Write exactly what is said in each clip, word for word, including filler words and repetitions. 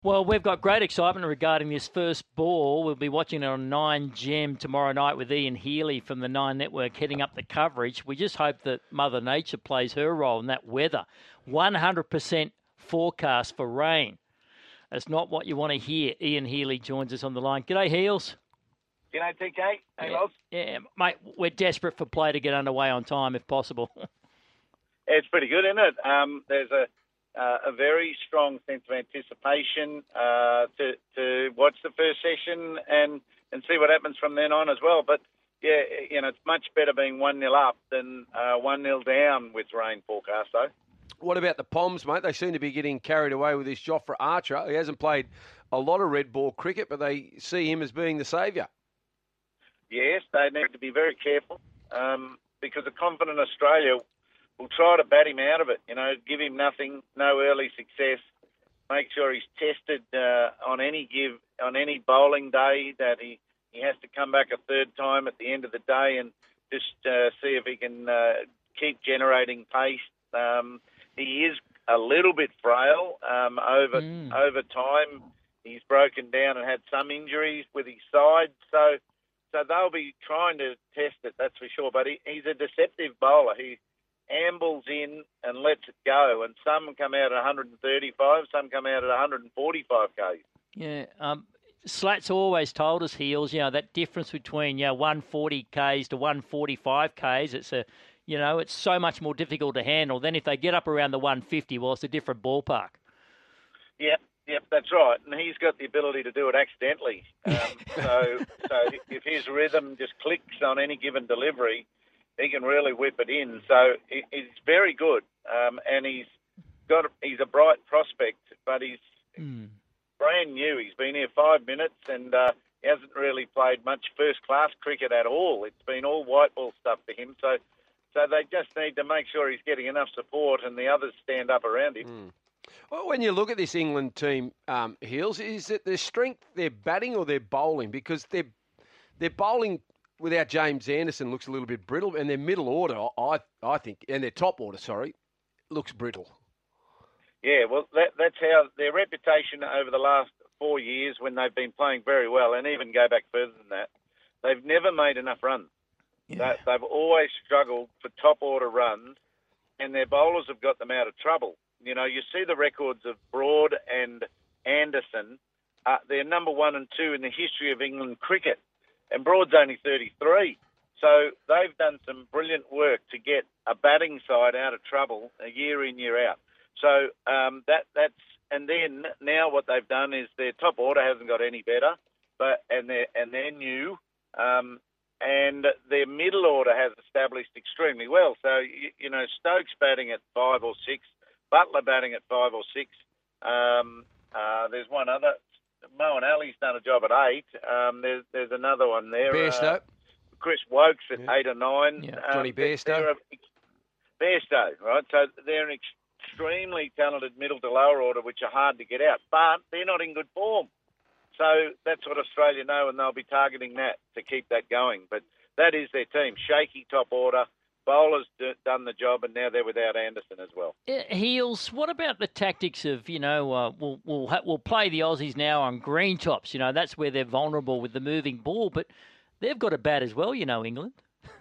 Well, we've got great excitement regarding this first ball. We'll be watching it on nine Gem tomorrow night with Ian Healy from the Nine Network heading up the coverage. We just hope that Mother Nature plays her role in that weather. one hundred percent forecast for rain. That's not what you want to hear. Ian Healy joins us on the line. G'day, Heels. G'day, T K. Hey, yeah, Loz. yeah, mate, we're desperate for play to get underway on time if possible. It's pretty good, isn't it? Um, there's a uh, a very strong sense of anticipation uh, to to watch the first session and, and see what happens from then on as well. But, yeah, you know, it's much better being one nil up than uh, one nil down with rain forecast, though. What about the Poms, mate? They seem to be getting carried away with this Jofra Archer. He hasn't played a lot of red ball cricket, but they see him as being the saviour. Yes, they need to be very careful um, because a confident Australia will try to bat him out of it, you know, give him nothing, no early success, make sure he's tested uh, on any give, on any bowling day that he, he has to come back a third time at the end of the day and just uh, see if he can uh, keep generating pace. Um, he is a little bit frail um, over mm. over time. He's broken down and had some injuries with his side, so so they'll be trying to test it, that's for sure. But he, he's a deceptive bowler. He ambles in and lets it go, and some come out at one thirty-five, some come out at one forty-five k's. Yeah, um, Slat's always told us, Heels, you know, that difference between, you know, one forty k's to one forty-five k's, it's a, you know, it's so much more difficult to handle. Then if they get up around the one fifty, well, it's a different ballpark. Yep, yep, that's right. And he's got the ability to do it accidentally. Um, so, so if his rhythm just clicks on any given delivery, he can really whip it in. So he's very good, um, and he's got he's a bright prospect, but he's mm. brand new. He's been here five minutes, and uh, he hasn't really played much first-class cricket at all. It's been all white ball stuff for him. So, so they just need to make sure he's getting enough support, and the others stand up around him. Mm. Well, when you look at this England team, um, Heels, is it their strength, their batting, or their bowling? Because they're they're bowling without James Anderson looks a little bit brittle, and their middle order, I I think, and their top order, sorry, looks brittle. Yeah, well, that, that's how their reputation over the last four years when they've been playing very well, and even go back further than that, they've never made enough runs. Yeah. They, they've always struggled for top order runs, and their bowlers have got them out of trouble. You know, you see the records of Broad and Anderson. Uh, they're number one and two in the history of England cricket. And Broad's only thirty-three. So they've done some brilliant work to get a batting side out of trouble a year in, year out. So um, that that's and then now what they've done is their top order hasn't got any better, but and they're and they're new, um, and their middle order has established extremely well. So you, you know Stokes batting at five or six, Butler batting at five or six. Um, uh, there's one other. Moeen Ali's done a job at eight. Um, there's there's another one there. Bairstow. Uh, Chris Wokes at yeah. eight or nine. Yeah. Um, Johnny Bairstow. Bairstow, right? So they're an extremely talented middle to lower order, which are hard to get out, but they're not in good form. So that's what Australia know, and they'll be targeting that to keep that going. But that is their team. Shaky top order. Bowlers d- done the job, and now they're without Anderson as well. Uh, Heels, what about the tactics of, you know, uh, we'll we'll, ha- we'll play the Aussies now on green tops. You know, that's where they're vulnerable with the moving ball, but they've got a bat as well, you know, England.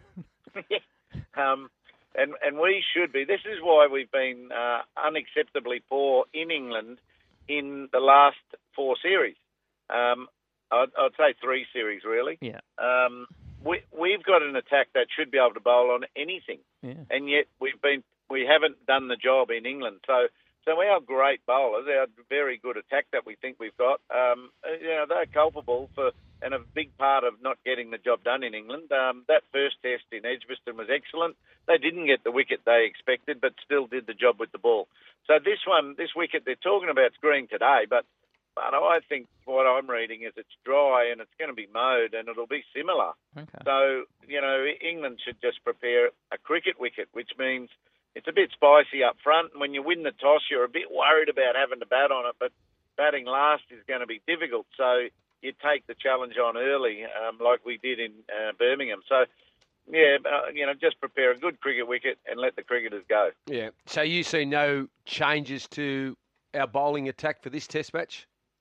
um, and and we should be. This is why we've been uh, unacceptably poor in England in the last four series. Um, I'd, I'd say three series, really. Yeah. Um, We, we've got an attack that should be able to bowl on anything, yeah. and yet we've been we haven't done the job in England. So, so our great bowlers, our very good attack that we think we've got, um, you know, they're culpable for and a big part of not getting the job done in England. Um, that first test in Edgbaston was excellent. They didn't get the wicket they expected, but still did the job with the ball. So this one, this wicket they're talking about is green today, but. But I think what I'm reading is it's dry and it's going to be mowed and it'll be similar. Okay. So, you know, England should just prepare a cricket wicket, which means it's a bit spicy up front. And when you win the toss, you're a bit worried about having to bat on it, but batting last is going to be difficult. So you take the challenge on early, um, like we did in uh, Birmingham. So, yeah, uh, you know, just prepare a good cricket wicket and let the cricketers go. Yeah. So you see no changes to our bowling attack for this test match?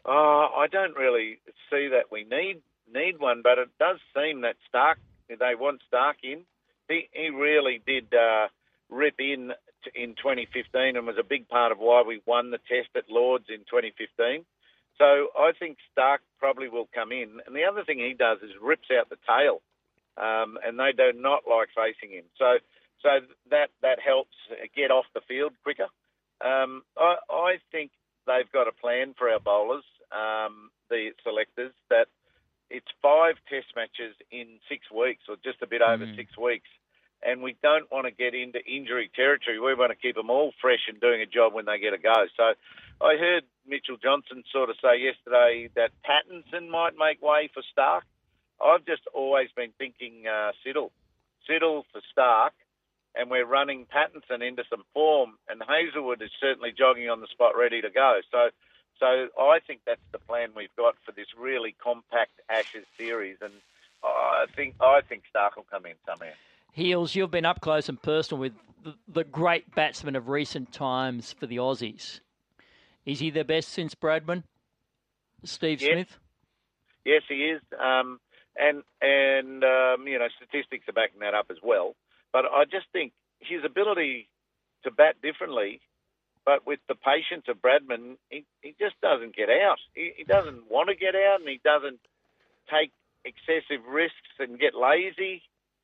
Uh, I don't really see that we need need one, but it does seem that Stark, they want Stark in. He he really did uh, rip in t- in twenty fifteen and was a big part of why we won the test at Lords in twenty fifteen. So I think Stark probably will come in. And the other thing he does is rips out the tail, um, and they do not like facing him. So so that that helps get off the field quicker. Um, I, I think they've got a plan for our bowlers, um, the selectors, that it's five test matches in six weeks or just a bit over mm. six weeks. And we don't want to get into injury territory. We want to keep them all fresh and doing a job when they get a go. So I heard Mitchell Johnson sort of say yesterday that Pattinson might make way for Stark. I've just always been thinking uh, Siddle. Siddle for Stark, and we're running Pattinson into some form, and Hazelwood is certainly jogging on the spot ready to go. So so I think that's the plan we've got for this really compact Ashes series, and I think I think Stark will come in somehow. Heels, you've been up close and personal with the, the great batsman of recent times for the Aussies. Is he the best since Bradman, Steve yes. Smith? Yes, he is. Um, and, and um, you know, statistics are backing that up as well. But I just think his ability to bat differently, but with the patience of Bradman, he, he just doesn't get out. He, he doesn't want to get out, and he doesn't take excessive risks and get lazy.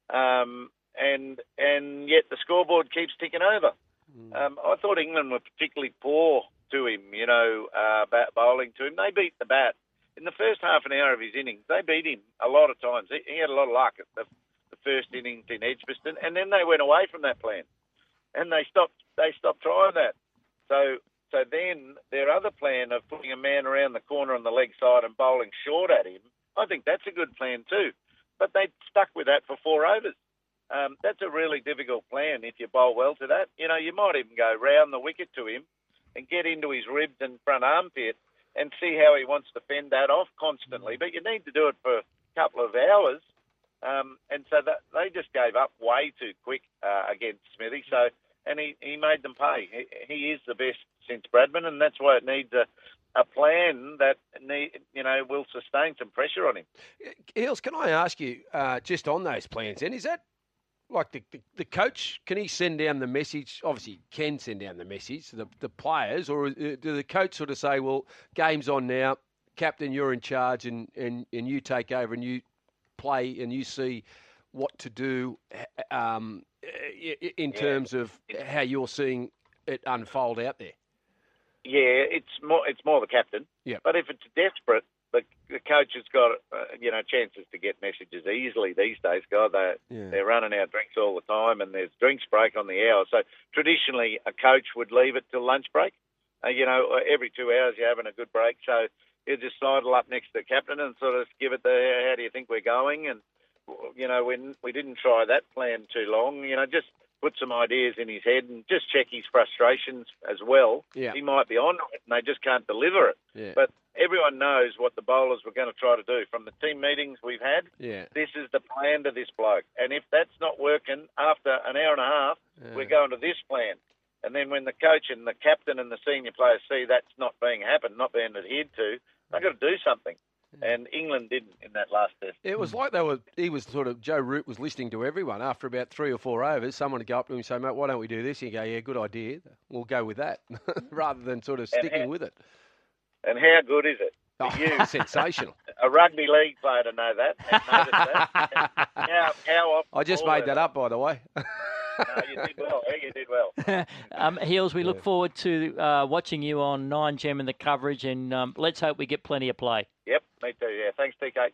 Um, and and yet the scoreboard keeps ticking over. Mm. Um, I thought England were particularly poor to him, you know, uh, bat bowling to him. They beat the bat. In the first half an hour of his innings, they beat him a lot of times. He, he had a lot of luck at the, the first innings in Edgbaston, and then they went away from that plan. And they stopped they stopped trying that. So so then their other plan of putting a man around the corner on the leg side and bowling short at him, I think that's a good plan too. But they stuck with that for four overs. Um, that's a really difficult plan if you bowl well to that. You know, you might even go round the wicket to him and get into his ribs and front armpit and see how he wants to fend that off constantly. But you need to do it for a couple of hours. Um, and so that, they just gave up way too quick uh, against Smithy. So, and he, he made them pay. He, he is the best since Bradman, and that's why it needs a a plan that, need, you know, will sustain some pressure on him. Heels, can I ask you, uh, just on those plans, and is that like the, the, the coach, can he send down the message? Obviously, he can send down the message to the, the players, or do the coach sort of say, well, game's on now, captain, you're in charge, and, and, and you take over and you play and you see what to do um, in yeah. terms of how you're seeing it unfold out there? Yeah, it's more it's more the captain. Yeah. But if it's desperate, the, the coach has got uh, you know chances to get messages easily these days. God, they yeah. they're running out drinks all the time, and there's drinks break on the hour. So traditionally, a coach would leave it till lunch break. Uh, you know, every two hours you're having a good break. So you just sidle up next to the captain and sort of give it the how do you think we're going? And you know, we we didn't try that plan too long. You know, just put some ideas in his head and just check his frustrations as well. Yeah. He might be on it and they just can't deliver it. Yeah. But everyone knows what the bowlers were going to try to do. From the team meetings we've had, yeah. this is the plan to this bloke. And if that's not working, after an hour and a half, yeah. we're going to this plan. And then when the coach and the captain and the senior players see that's not being happened, not being adhered to, they've got to do something. And England didn't in that last test. It was like they were. He was sort of Joe Root was listening to everyone. After about three or four overs, someone would go up to him and say, "Mate, why don't we do this?" And he'd go, "Yeah, good idea. We'll go with that," rather than sort of sticking how, with it. And how good is it? Oh, you, sensational. A rugby league player to know that. And notice that. how, how I just made that up, by the way. No, you did well. You did well. um, Heels, we yeah. look forward to uh, watching you on nine Gem and the coverage, and um, let's hope we get plenty of play. Yep, me too. Yeah, thanks, T K.